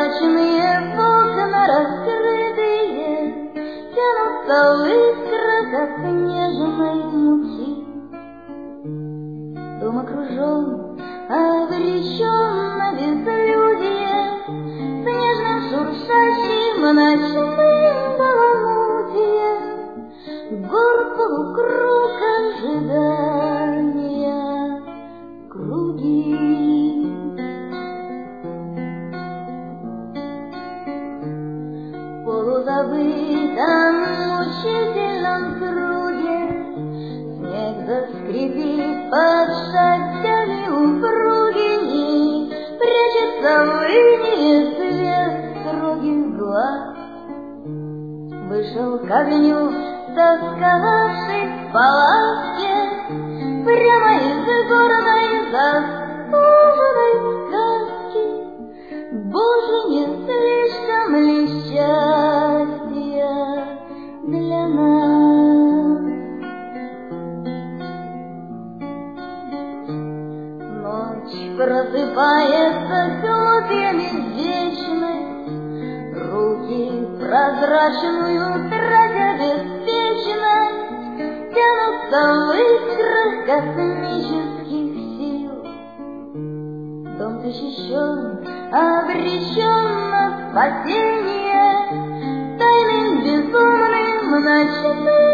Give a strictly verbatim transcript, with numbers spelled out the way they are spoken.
Прозрачные окна раскрытые, тянутся в искрах от нежной муки. Дом окружен, обречен на безлюдье, с нежным шуршащим ночным баламутьем. Гор полукруг ожидания, круги. В полузабытом мучительном труде снег заскрипит под шагами упругими, прячется в инее свет строгих глаз. Вышел к огню, тосковавший в палатке, прямо из горной заслуженной сказки. Боже, не слишком ли счастье для нас? Ночь просыпается хлопьями вечной, руки прозрачную тратя беспечность, тянутся в искрах космических сил. Дом защищен, обречен на спасение тайным безумным ночным